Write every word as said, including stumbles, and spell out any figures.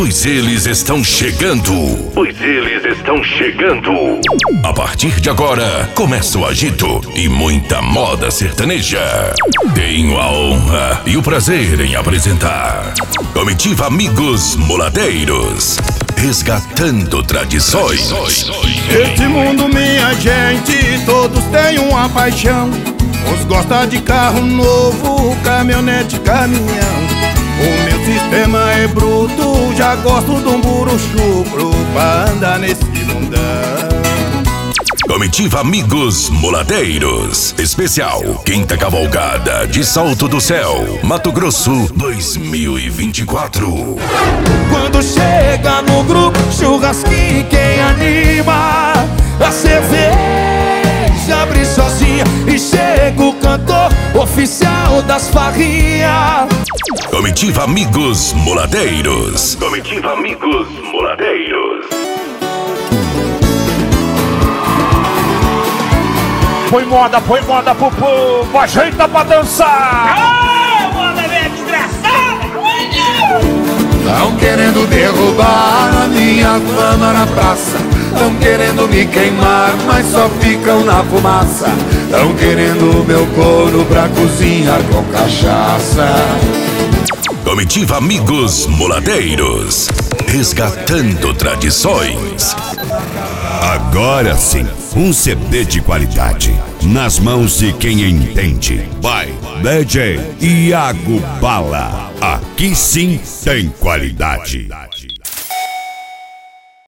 pois eles estão chegando. Pois eles estão chegando. A partir de agora, começa o agito e muita moda sertaneja. Tenho a honra e o prazer em apresentar Comitiva Amigos Muladeiros, resgatando tradições. Esse mundo, minha gente, todos têm uma paixão. Uns gostam de carro novo, caminhonete, caminhão. O meu sistema é bruto, já gosto de um burro chucro pra andar nesse mundão. Comitiva Amigos Muladeiros, especial Quinta Cavalgada de Salto do Céu, Mato Grosso dois mil e vinte e quatro. Quando chega no grupo, churrasquinho quem anima. A cerveja abre sozinha e chega o cantor oficial das farrinhas. Comitiva Amigos Muladeiros. Comitiva Amigos Muladeiros. Põe moda, põe moda pro povo, ajeita pra dançar. Ah, moda minha desgraçada. Tão querendo derrubar a minha fama na praça. Tão querendo me queimar, mas só ficam na fumaça. Tão querendo meu couro pra cozinhar com cachaça. Comitiva Amigos Muladeiros, resgatando tradições. Agora sim, um C D de qualidade, nas mãos de quem entende. By D J Iago Bala. Aqui sim tem qualidade.